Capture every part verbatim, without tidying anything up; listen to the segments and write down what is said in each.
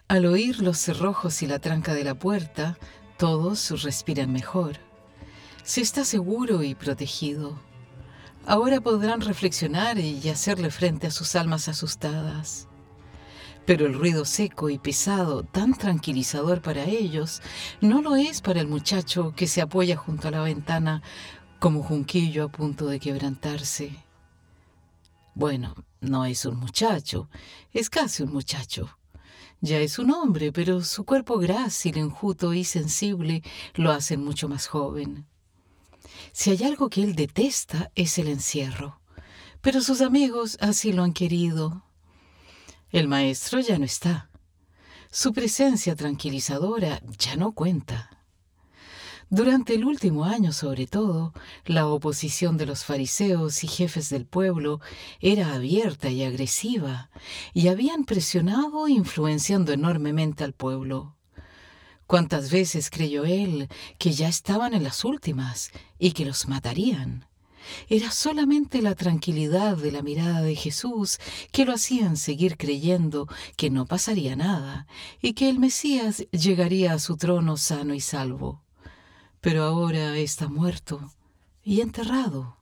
Al oír los cerrojos y la tranca de la puerta, todos respiran mejor. Se está seguro y protegido. Ahora podrán reflexionar y hacerle frente a sus almas asustadas. Pero el ruido seco y pesado, tan tranquilizador para ellos, no lo es para el muchacho que se apoya junto a la ventana como junquillo a punto de quebrantarse. Bueno, no es un muchacho, es casi un muchacho. Ya es un hombre, pero su cuerpo grácil, enjuto y sensible lo hacen mucho más joven. Si hay algo que él detesta es el encierro, pero sus amigos así lo han querido. El maestro ya no está. Su presencia tranquilizadora ya no cuenta. Durante el último año, sobre todo, la oposición de los fariseos y jefes del pueblo era abierta y agresiva, y habían presionado influenciando enormemente al pueblo. ¿Cuántas veces creyó él que ya estaban en las últimas y que los matarían? Era solamente la tranquilidad de la mirada de Jesús que lo hacían seguir creyendo que no pasaría nada y que el Mesías llegaría a su trono sano y salvo. Pero ahora está muerto y enterrado.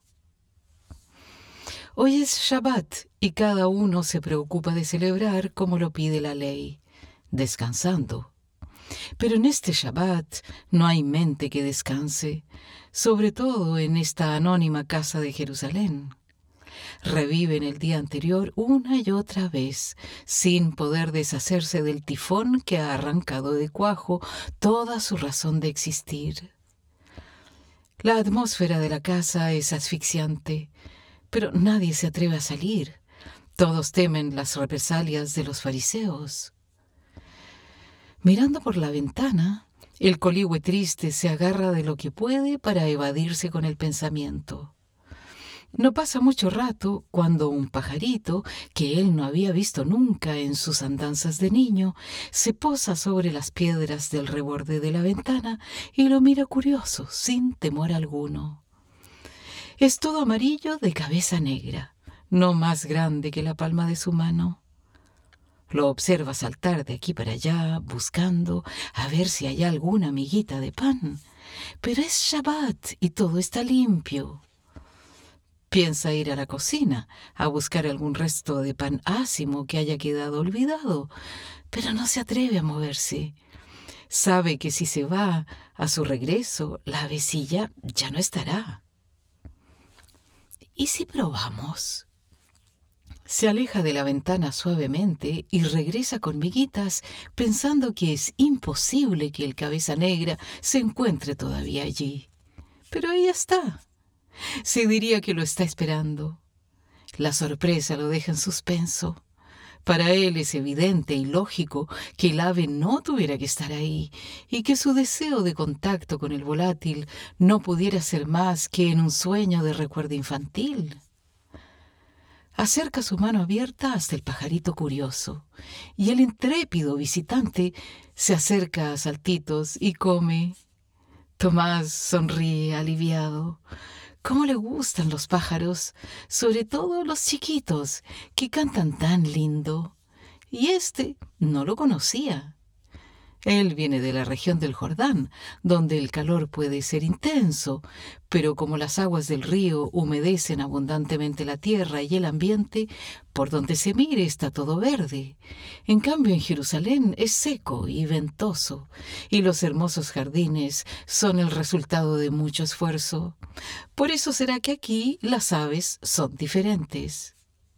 Hoy es Shabbat y cada uno se preocupa de celebrar como lo pide la ley, descansando. Pero en este Shabbat no hay mente que descanse, sobre todo en esta anónima casa de Jerusalén. Reviven el día anterior una y otra vez, sin poder deshacerse del tifón que ha arrancado de cuajo toda su razón de existir. La atmósfera de la casa es asfixiante, pero nadie se atreve a salir. Todos temen las represalias de los fariseos. Mirando por la ventana, el coligüe triste se agarra de lo que puede para evadirse con el pensamiento. No pasa mucho rato cuando un pajarito, que él no había visto nunca en sus andanzas de niño, se posa sobre las piedras del reborde de la ventana y lo mira curioso, sin temor alguno. Es todo amarillo de cabeza negra, no más grande que la palma de su mano. Lo observa saltar de aquí para allá, buscando a ver si hay alguna miguita de pan. Pero es Shabbat y todo está limpio. Piensa ir a la cocina a buscar algún resto de pan ácimo que haya quedado olvidado, pero no se atreve a moverse. Sabe que si se va a su regreso, la avecilla ya no estará. ¿Y si probamos? Se aleja de la ventana suavemente y regresa con miguitas, pensando que es imposible que el cabeza negra se encuentre todavía allí. Pero ahí está. Se diría que lo está esperando. La sorpresa lo deja en suspenso. Para él es evidente y lógico que el ave no tuviera que estar ahí y que su deseo de contacto con el volátil no pudiera ser más que en un sueño de recuerdo infantil. Acerca su mano abierta hasta el pajarito curioso, y el intrépido visitante se acerca a saltitos y come. Tomás sonríe aliviado. ¿Cómo le gustan los pájaros, sobre todo los chiquitos, que cantan tan lindo? Y este no lo conocía. Él viene de la región del Jordán, donde el calor puede ser intenso, pero como las aguas del río humedecen abundantemente la tierra y el ambiente, por donde se mire está todo verde. En cambio, en Jerusalén es seco y ventoso, y los hermosos jardines son el resultado de mucho esfuerzo. Por eso será que aquí las aves son diferentes.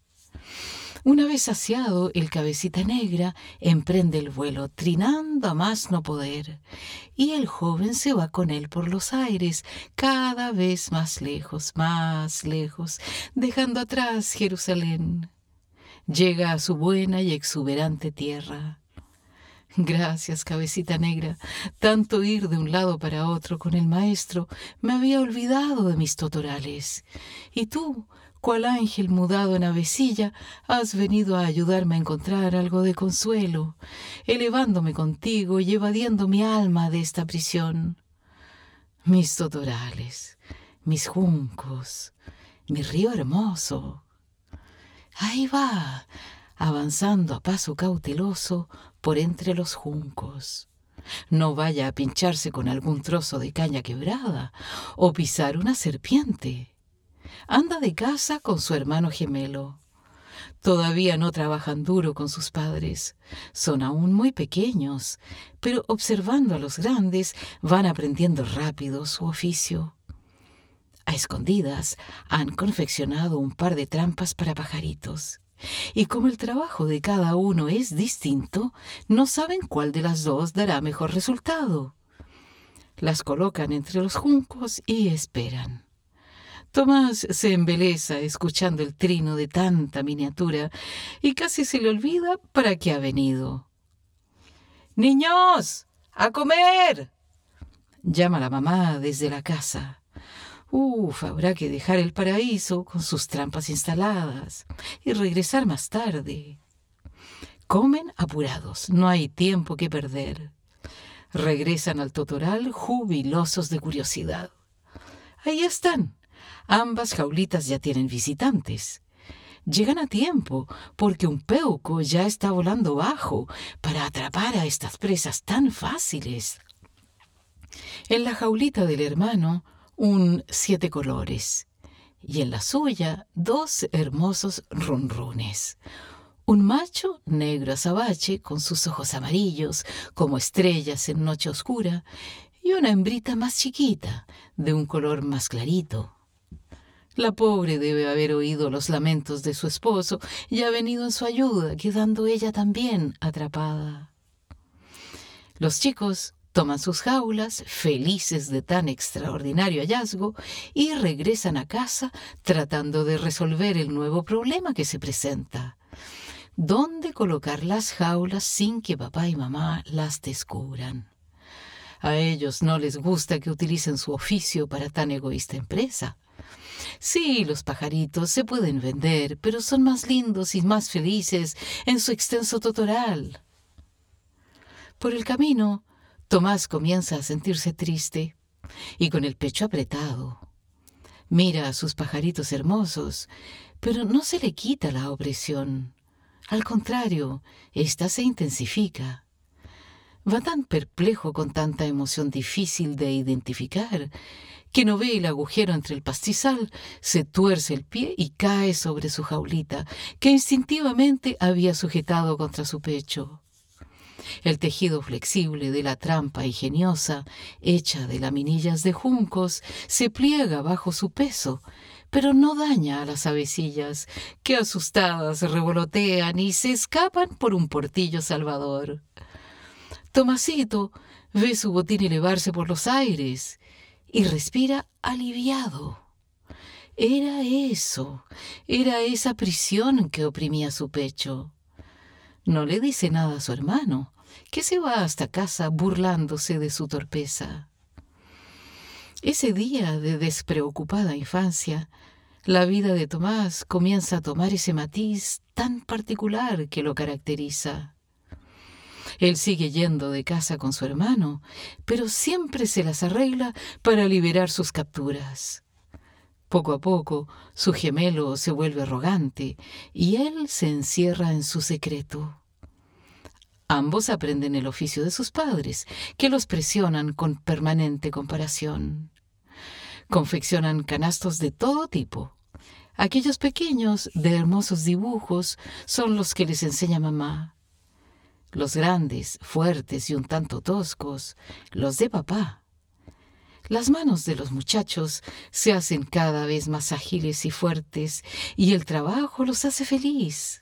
Una vez saciado, el cabecita negra emprende el vuelo, trinando a más no poder, y el joven se va con él por los aires, cada vez más lejos, más lejos, dejando atrás Jerusalén. Llega a su buena y exuberante tierra. Gracias, cabecita negra. Tanto ir de un lado para otro con el maestro, me había olvidado de mis totorales. Y tú, cual ángel mudado en avecilla, has venido a ayudarme a encontrar algo de consuelo, elevándome contigo y evadiendo mi alma de esta prisión. Mis totorales, mis juncos, mi río hermoso. Ahí va, avanzando a paso cauteloso por entre los juncos. No vaya a pincharse con algún trozo de caña quebrada o pisar una serpiente. Anda de casa con su hermano gemelo. Todavía no trabajan duro con sus padres. Son aún muy pequeños, pero observando a los grandes van aprendiendo rápido su oficio. A escondidas han confeccionado un par de trampas para pajaritos. Y como el trabajo de cada uno es distinto, no saben cuál de las dos dará mejor resultado. Las colocan entre los juncos y esperan. Tomás se embeleza escuchando el trino de tanta miniatura y casi se le olvida para qué ha venido. ¡Niños! ¡A comer!, llama la mamá desde la casa. Uf, habrá que dejar el paraíso con sus trampas instaladas y regresar más tarde. Comen apurados, no hay tiempo que perder. Regresan al totoral jubilosos de curiosidad. Ahí están. Ambas jaulitas ya tienen visitantes. Llegan a tiempo porque un peuco ya está volando bajo para atrapar a estas presas tan fáciles. En la jaulita del hermano, un siete colores, y en la suya dos hermosos runrunes. Un macho negro azabache con sus ojos amarillos como estrellas en noche oscura y una hembrita más chiquita de un color más clarito. La pobre debe haber oído los lamentos de su esposo y ha venido en su ayuda, quedando ella también atrapada. Los chicos toman sus jaulas, felices de tan extraordinario hallazgo, y regresan a casa tratando de resolver el nuevo problema que se presenta. ¿Dónde colocar las jaulas sin que papá y mamá las descubran? A ellos no les gusta que utilicen su oficio para tan egoísta empresa. Sí, los pajaritos se pueden vender, pero son más lindos y más felices en su extenso totoral. Por el camino, Tomás comienza a sentirse triste y con el pecho apretado. Mira a sus pajaritos hermosos, pero no se le quita la opresión. Al contrario, ésta se intensifica. Va tan perplejo con tanta emoción difícil de identificar que no ve el agujero entre el pastizal, se tuerce el pie y cae sobre su jaulita, que instintivamente había sujetado contra su pecho. El tejido flexible de la trampa ingeniosa, hecha de laminillas de juncos, se pliega bajo su peso, pero no daña a las avecillas, que asustadas revolotean y se escapan por un portillo salvador. Tomasito ve su botín elevarse por los aires y respira aliviado. Era eso, era esa prisión que oprimía su pecho. No le dice nada a su hermano, que se va hasta casa burlándose de su torpeza. Ese día de despreocupada infancia, la vida de Tomás comienza a tomar ese matiz tan particular que lo caracteriza. Él sigue yendo de casa con su hermano, pero siempre se las arregla para liberar sus capturas. Poco a poco, su gemelo se vuelve arrogante y él se encierra en su secreto. Ambos aprenden el oficio de sus padres, que los presionan con permanente comparación. Confeccionan canastos de todo tipo. Aquellos pequeños, de hermosos dibujos, son los que les enseña mamá. Los grandes, fuertes y un tanto toscos, los de papá. Las manos de los muchachos se hacen cada vez más ágiles y fuertes, y el trabajo los hace feliz.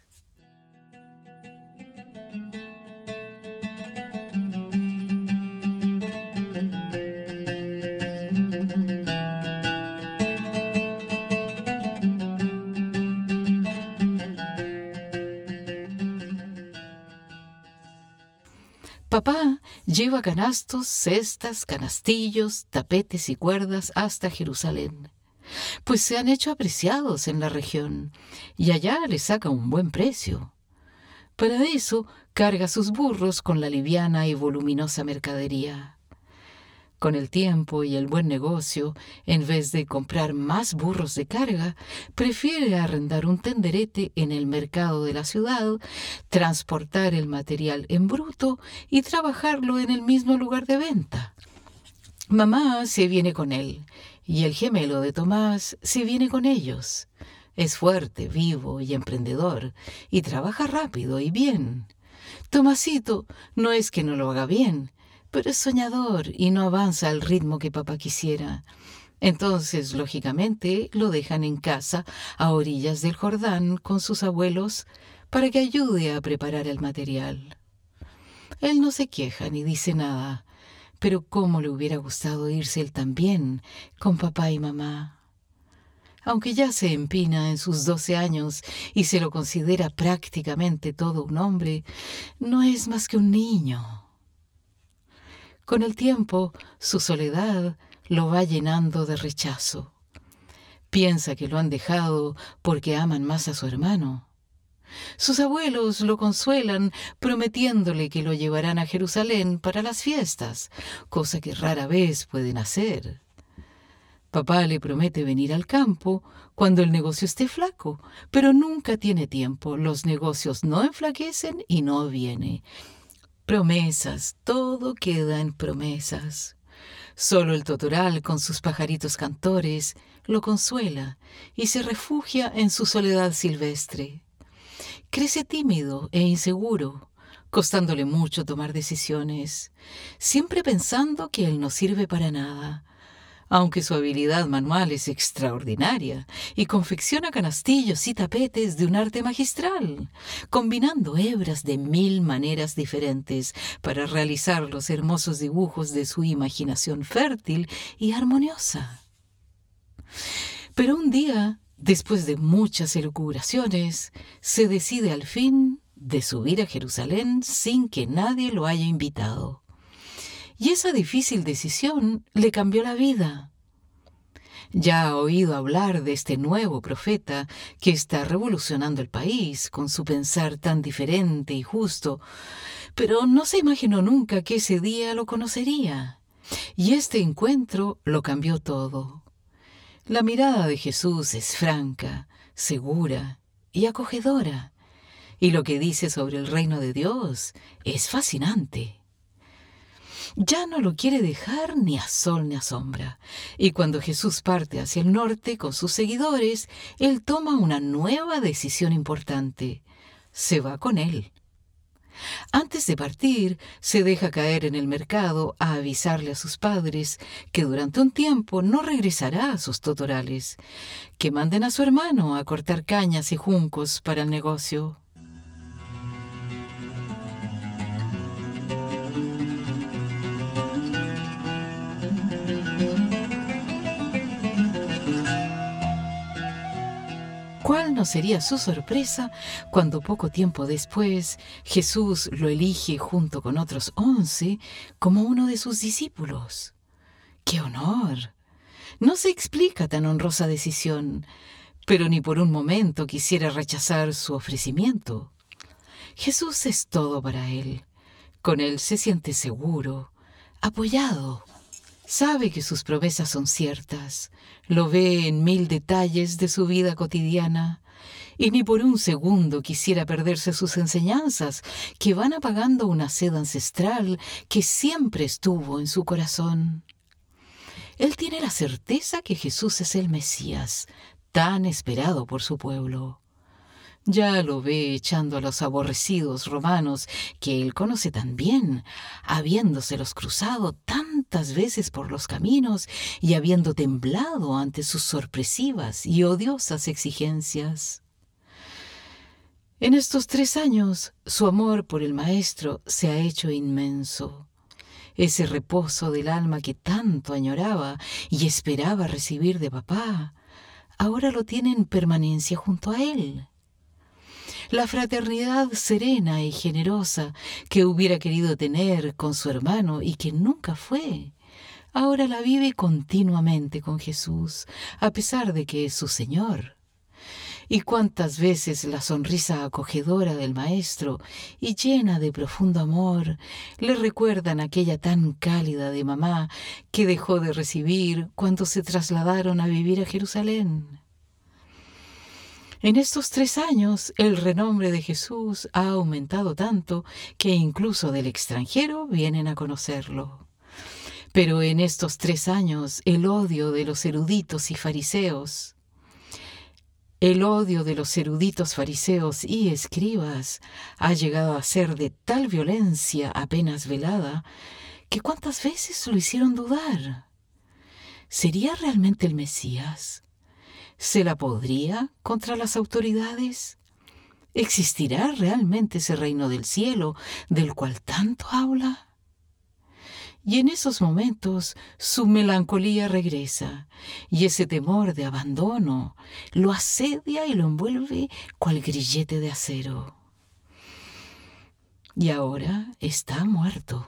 Papá lleva canastos, cestas, canastillos, tapetes y cuerdas hasta Jerusalén, pues se han hecho apreciados en la región y allá les saca un buen precio. Para eso carga sus burros con la liviana y voluminosa mercadería. Con el tiempo y el buen negocio, en vez de comprar más burros de carga, prefiere arrendar un tenderete en el mercado de la ciudad, transportar el material en bruto y trabajarlo en el mismo lugar de venta. Mamá se viene con él, y el gemelo de Tomás se viene con ellos. Es fuerte, vivo y emprendedor, y trabaja rápido y bien. Tomasito no es que no lo haga bien, pero es soñador y no avanza al ritmo que papá quisiera. Entonces, lógicamente, lo dejan en casa, a orillas del Jordán, con sus abuelos, para que ayude a preparar el material. Él no se queja ni dice nada, pero cómo le hubiera gustado irse él también, con papá y mamá. Aunque ya se empina en sus doce años y se lo considera prácticamente todo un hombre, no es más que un niño. Con el tiempo, su soledad lo va llenando de rechazo. Piensa que lo han dejado porque aman más a su hermano. Sus abuelos lo consuelan prometiéndole que lo llevarán a Jerusalén para las fiestas, cosa que rara vez pueden hacer. Papá le promete venir al campo cuando el negocio esté flaco, pero nunca tiene tiempo. Los negocios no enflaquecen y no viene. Promesas, todo queda en promesas. Solo el totoral con sus pajaritos cantores lo consuela y se refugia en su soledad silvestre. Crece tímido e inseguro, costándole mucho tomar decisiones, siempre pensando que él no sirve para nada, aunque su habilidad manual es extraordinaria y confecciona canastillos y tapetes de un arte magistral, combinando hebras de mil maneras diferentes para realizar los hermosos dibujos de su imaginación fértil y armoniosa. Pero un día, después de muchas elucubraciones, se decide al fin de subir a Jerusalén sin que nadie lo haya invitado. Y esa difícil decisión le cambió la vida. Ya ha oído hablar de este nuevo profeta que está revolucionando el país con su pensar tan diferente y justo, pero no se imaginó nunca que ese día lo conocería. Y este encuentro lo cambió todo. La mirada de Jesús es franca, segura y acogedora, y lo que dice sobre el reino de Dios es fascinante. Ya no lo quiere dejar ni a sol ni a sombra. Y cuando Jesús parte hacia el norte con sus seguidores, él toma una nueva decisión importante. Se va con él. Antes de partir, se deja caer en el mercado a avisarle a sus padres que durante un tiempo no regresará a sus totorales, que manden a su hermano a cortar cañas y juncos para el negocio. ¿Cuál no sería su sorpresa cuando poco tiempo después Jesús lo elige junto con otros once como uno de sus discípulos? ¡Qué honor! No se explica tan honrosa decisión, pero ni por un momento quisiera rechazar su ofrecimiento. Jesús es todo para él. Con él se siente seguro, apoyado. Sabe que sus promesas son ciertas, lo ve en mil detalles de su vida cotidiana, y ni por un segundo quisiera perderse sus enseñanzas, que van apagando una sed ancestral que siempre estuvo en su corazón. Él tiene la certeza que Jesús es el Mesías, tan esperado por su pueblo. Ya lo ve echando a los aborrecidos romanos que él conoce tan bien, habiéndoselos cruzado tantas veces por los caminos y habiendo temblado ante sus sorpresivas y odiosas exigencias. En estos tres años, su amor por el Maestro se ha hecho inmenso. Ese reposo del alma que tanto añoraba y esperaba recibir de papá, ahora lo tiene en permanencia junto a él. La fraternidad serena y generosa que hubiera querido tener con su hermano y que nunca fue, ahora la vive continuamente con Jesús, a pesar de que es su Señor. Y cuántas veces la sonrisa acogedora del maestro y llena de profundo amor le recuerdan aquella tan cálida de mamá que dejó de recibir cuando se trasladaron a vivir a Jerusalén. En estos tres años, el renombre de Jesús ha aumentado tanto que incluso del extranjero vienen a conocerlo. Pero en estos tres años, el odio de los eruditos y fariseos, el odio de los eruditos fariseos y escribas ha llegado a ser de tal violencia apenas velada que cuántas veces lo hicieron dudar. ¿Sería realmente el Mesías? ¿Se la podría contra las autoridades? ¿Existirá realmente ese reino del cielo del cual tanto habla? Y en esos momentos su melancolía regresa, y ese temor de abandono lo asedia y lo envuelve cual grillete de acero. Y ahora está muerto.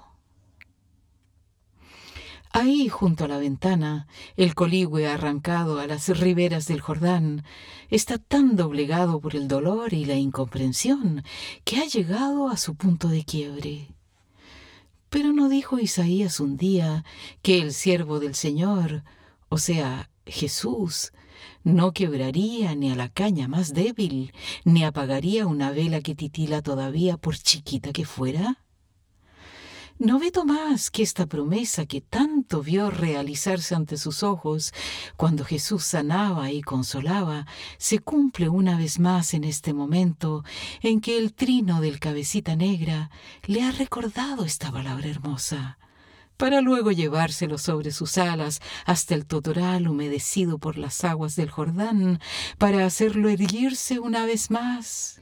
Ahí, junto a la ventana, el coligüe arrancado a las riberas del Jordán está tan doblegado por el dolor y la incomprensión que ha llegado a su punto de quiebre. Pero ¿no dijo Isaías un día que el siervo del Señor, o sea, Jesús, no quebraría ni a la caña más débil, ni apagaría una vela que titila todavía por chiquita que fuera? ¿No ve Tomás que esta promesa que tanto vio realizarse ante sus ojos cuando Jesús sanaba y consolaba se cumple una vez más en este momento en que el trino del cabecita negra le ha recordado esta palabra hermosa, para luego llevárselo sobre sus alas hasta el totoral humedecido por las aguas del Jordán, para hacerlo erguirse una vez más?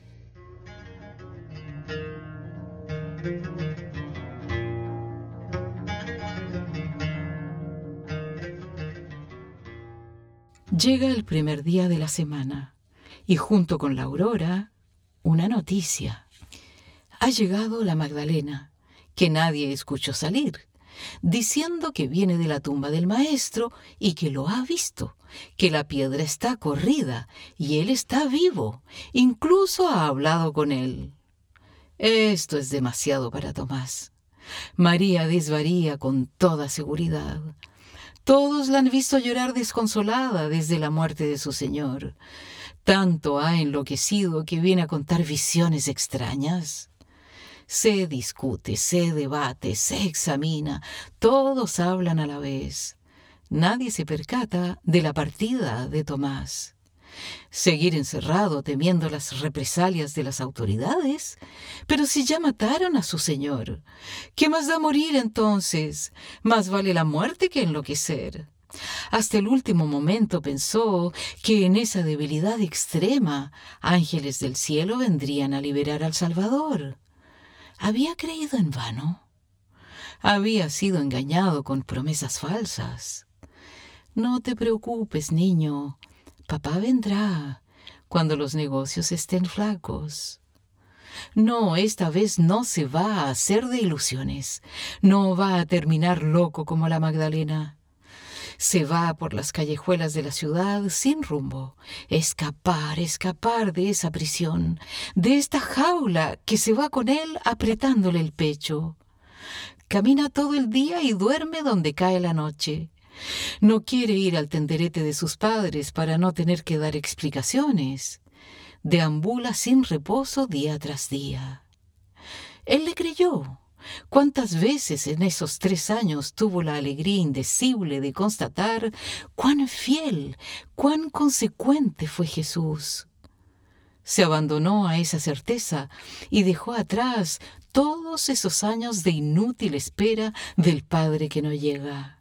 Llega el primer día de la semana y junto con la aurora, una noticia. Ha llegado la Magdalena, que nadie escuchó salir, diciendo que viene de la tumba del maestro y que lo ha visto, que la piedra está corrida y él está vivo, incluso ha hablado con él. Esto es demasiado para Tomás. María desvaría con toda seguridad. Todos la han visto llorar desconsolada desde la muerte de su Señor. Tanto ha enloquecido que viene a contar visiones extrañas. Se discute, se debate, se examina, todos hablan a la vez. Nadie se percata de la partida de Tomás. Seguir encerrado temiendo las represalias de las autoridades. Pero si ya mataron a su Señor, ¿qué más da morir entonces? Más vale la muerte que enloquecer. Hasta el último momento pensó que en esa debilidad extrema ángeles del cielo vendrían a liberar al Salvador. Había creído en vano. Había sido engañado con promesas falsas. No te preocupes, niño. Papá vendrá cuando los negocios estén flacos. No, esta vez no se va a hacer de ilusiones. No va a terminar loco como la Magdalena. Se va por las callejuelas de la ciudad sin rumbo. Escapar, escapar de esa prisión, de esta jaula que se va con él apretándole el pecho. Camina todo el día y duerme donde cae la noche. No quiere ir al tenderete de sus padres para no tener que dar explicaciones. Deambula sin reposo día tras día. Él le creyó. ¿Cuántas veces en esos tres años tuvo la alegría indecible de constatar cuán fiel, cuán consecuente fue Jesús? Se abandonó a esa certeza y dejó atrás todos esos años de inútil espera del Padre que no llega.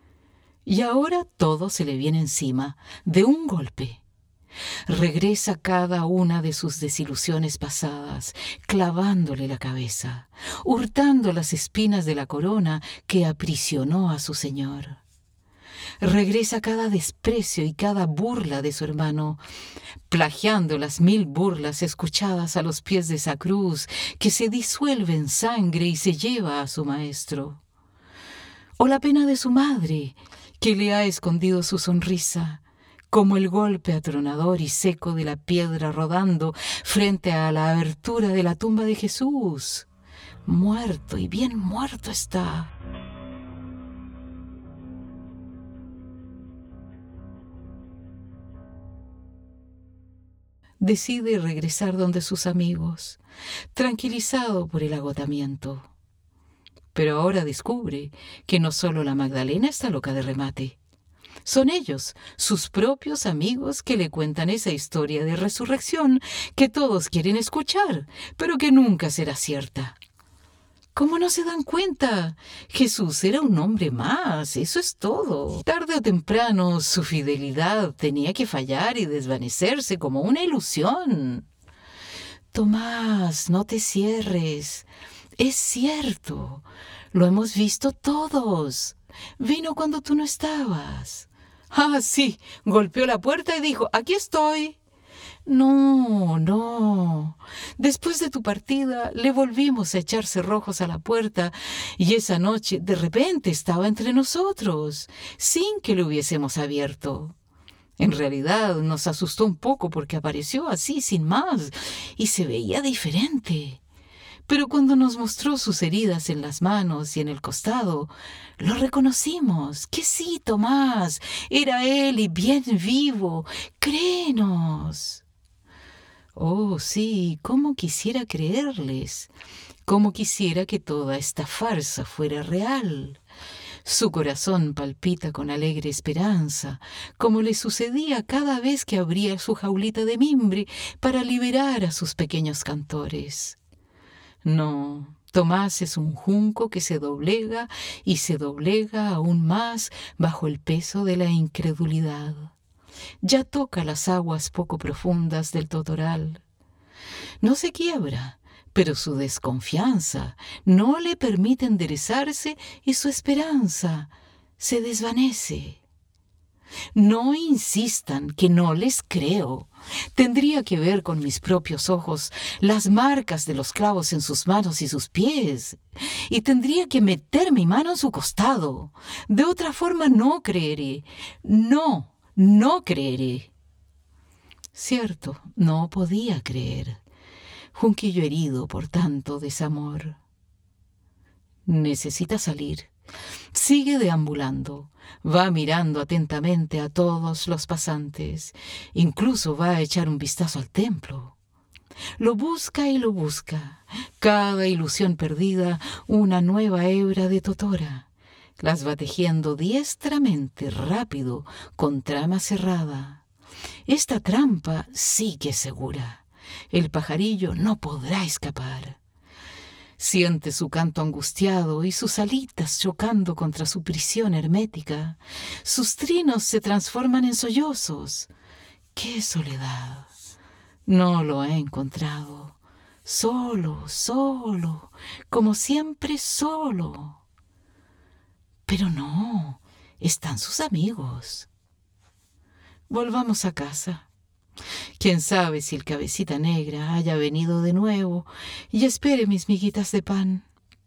Y ahora todo se le viene encima, de un golpe. Regresa cada una de sus desilusiones pasadas, clavándole la cabeza, hurtando las espinas de la corona que aprisionó a su Señor. Regresa cada desprecio y cada burla de su hermano, plagiando las mil burlas escuchadas a los pies de esa cruz que se disuelve en sangre y se lleva a su maestro. O la pena de su madre, que le ha escondido su sonrisa, como el golpe atronador y seco de la piedra rodando frente a la abertura de la tumba de Jesús. Muerto y bien muerto está. Decide regresar donde sus amigos, tranquilizado por el agotamiento. Pero ahora descubre que no solo la Magdalena está loca de remate. Son ellos, sus propios amigos, que le cuentan esa historia de resurrección que todos quieren escuchar, pero que nunca será cierta. ¿Cómo no se dan cuenta? Jesús era un hombre más, eso es todo. Tarde o temprano su fidelidad tenía que fallar y desvanecerse como una ilusión. Tomás, no te cierres. Es cierto, lo hemos visto todos. Vino cuando tú no estabas. Ah, sí, golpeó la puerta y dijo, aquí estoy. No, no. Después de tu partida le volvimos a echar cerrojos a la puerta y esa noche de repente estaba entre nosotros, sin que le hubiésemos abierto. En realidad nos asustó un poco porque apareció así sin más y se veía diferente. Pero cuando nos mostró sus heridas en las manos y en el costado, lo reconocimos. Que sí, Tomás, era él y bien vivo. Créenos. Oh, sí, cómo quisiera creerles, cómo quisiera que toda esta farsa fuera real. Su corazón palpita con alegre esperanza, como le sucedía cada vez que abría su jaulita de mimbre para liberar a sus pequeños cantores. No, Tomás es un junco que se doblega y se doblega aún más bajo el peso de la incredulidad. Ya toca las aguas poco profundas del totoral. No se quiebra, pero su desconfianza no le permite enderezarse y su esperanza se desvanece. No insistan que no les creo. Tendría que ver con mis propios ojos las marcas de los clavos en sus manos y sus pies, y tendría que meter mi mano en su costado. De otra forma no creeré. No. No creeré. Cierto, no podía creer. Junquillo herido por tanto desamor. Necesita salir. Sigue deambulando. Va mirando atentamente a todos los pasantes. Incluso va a echar un vistazo al templo. Lo busca y lo busca. Cada ilusión perdida, una nueva hebra de totora. Las va tejiendo diestramente, rápido, con trama cerrada. Esta trampa sí que es segura. El pajarillo no podrá escapar. Siente su canto angustiado y sus alitas chocando contra su prisión hermética. Sus trinos se transforman en sollozos. ¡Qué soledad! No lo ha encontrado. Solo, solo, como siempre solo. Pero no, están sus amigos. Volvamos a casa. Quién sabe si el Cabecita Negra haya venido de nuevo y espere mis miguitas de pan.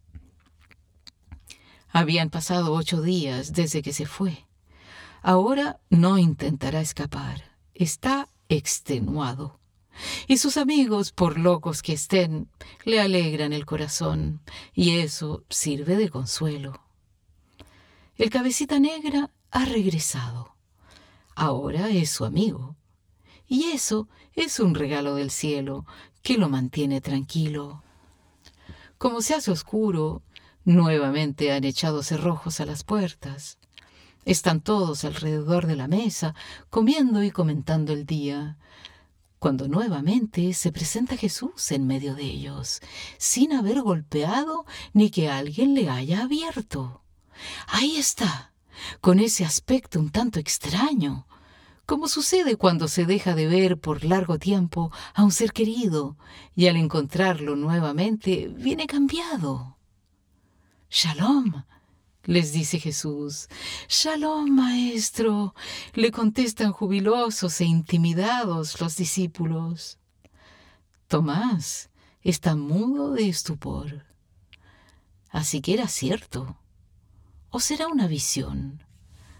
Habían pasado ocho días desde que se fue. Ahora no intentará escapar. Está extenuado. Y sus amigos, por locos que estén, le alegran el corazón, y eso sirve de consuelo. El Cabecita Negra ha regresado. Ahora es su amigo. Y eso es un regalo del cielo que lo mantiene tranquilo. Como se hace oscuro, nuevamente han echado cerrojos a las puertas. Están todos alrededor de la mesa, comiendo y comentando el día, cuando nuevamente se presenta Jesús en medio de ellos, sin haber golpeado ni que alguien le haya abierto. Ahí está, con ese aspecto un tanto extraño, como sucede cuando se deja de ver por largo tiempo a un ser querido y al encontrarlo nuevamente viene cambiado. «Shalom», les dice Jesús. «Shalom, maestro», le contestan jubilosos e intimidados los discípulos. Tomás está mudo de estupor. Así que era cierto. ¿O será una visión?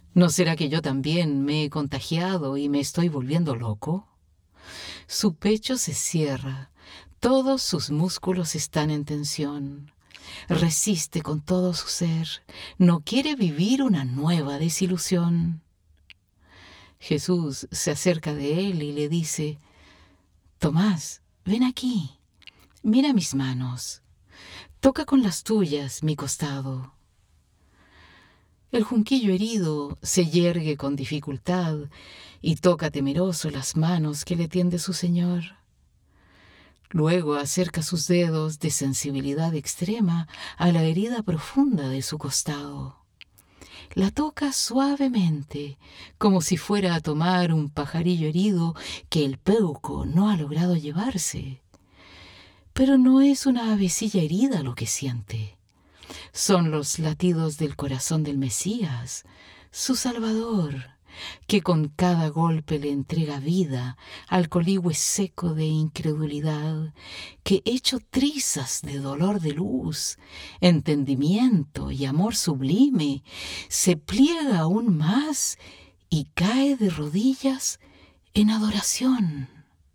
¿No será que yo también me he contagiado y me estoy volviendo loco? Su pecho se cierra, todos sus músculos están en tensión. Resiste con todo su ser, no quiere vivir una nueva desilusión. Jesús se acerca de él y le dice: Tomás, ven aquí, mira mis manos, toca con las tuyas mi costado. El junquillo herido se yergue con dificultad y toca temeroso las manos que le tiende su Señor. Luego acerca sus dedos de sensibilidad extrema a la herida profunda de su costado. La toca suavemente, como si fuera a tomar un pajarillo herido que el peuco no ha logrado llevarse. Pero no es una avecilla herida lo que siente. Son los latidos del corazón del Mesías, su Salvador, que con cada golpe le entrega vida al coligüe seco de incredulidad, que hecho trizas de dolor de luz, entendimiento y amor sublime, se pliega aún más y cae de rodillas en adoración.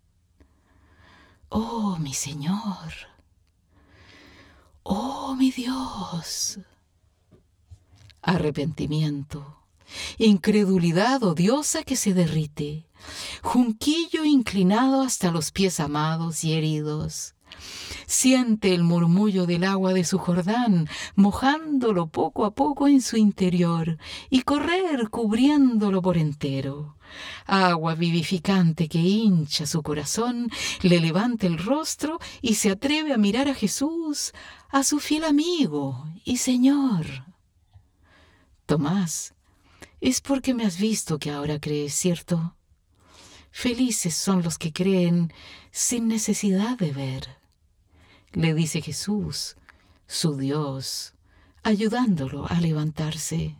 Oh, mi Señor, oh, mi Dios. Arrepentimiento, incredulidad odiosa que se derrite, junquillo inclinado hasta los pies amados y heridos. Siente el murmullo del agua de su Jordán, mojándolo poco a poco en su interior y correr cubriéndolo por entero. Agua vivificante que hincha su corazón, le levanta el rostro y se atreve a mirar a Jesús, a su fiel amigo y Señor. Tomás, es porque me has visto que ahora crees, ¿cierto? Felices son los que creen sin necesidad de ver, le dice Jesús, su Dios, ayudándolo a levantarse.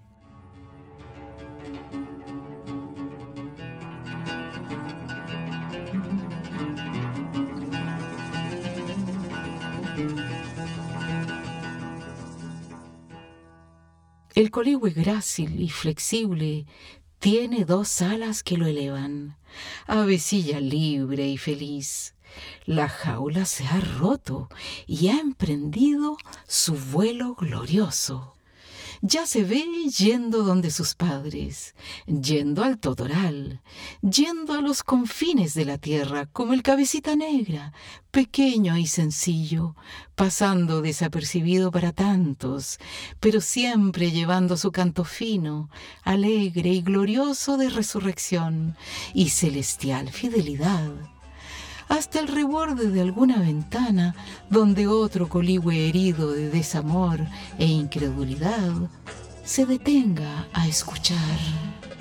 El coligüe grácil y flexible tiene dos alas que lo elevan, avecilla libre y feliz. La jaula se ha roto y ha emprendido su vuelo glorioso. Ya se ve yendo donde sus padres, yendo al totoral, yendo a los confines de la tierra como el cabecita negra, pequeño y sencillo, pasando desapercibido para tantos, pero siempre llevando su canto fino, alegre y glorioso de resurrección y celestial fidelidad, hasta el reborde de alguna ventana donde otro coligüe herido de desamor e incredulidad se detenga a escuchar.